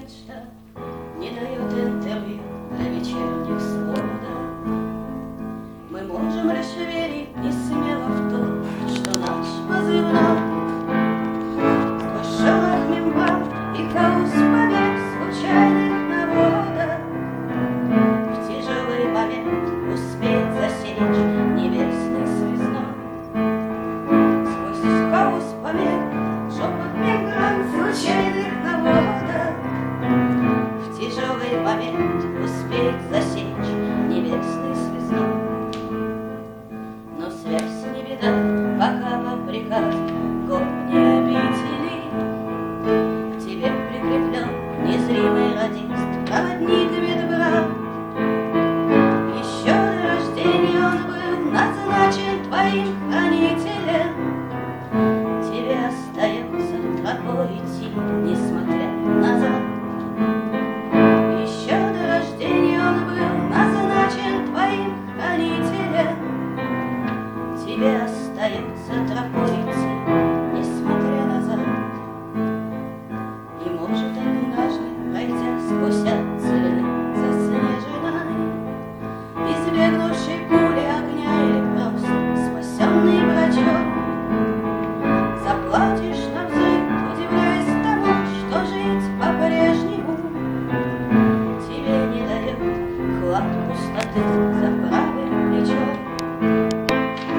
что не дает интервью для вечерних сводов. Мы можем лишь верить не смело в то, что наш позывной сквозь шорох мембран и хаос побед случайных народов в тяжелый момент успеть засечь небесный связной. Сквозь хаос побед, шепот мембран случайных народов в тяжелый момент успеть засечь небесный связной. Но связь не беда, пока по приказу горней обители к тебе прикреплен незримый радист, проводник медбрат. Еще до рождения он был назначен твоим хранителем. Тебе остается тропой идти, несмотря назад. Еще до рождения он был назначен твоим хранителем. Тебе остается тропой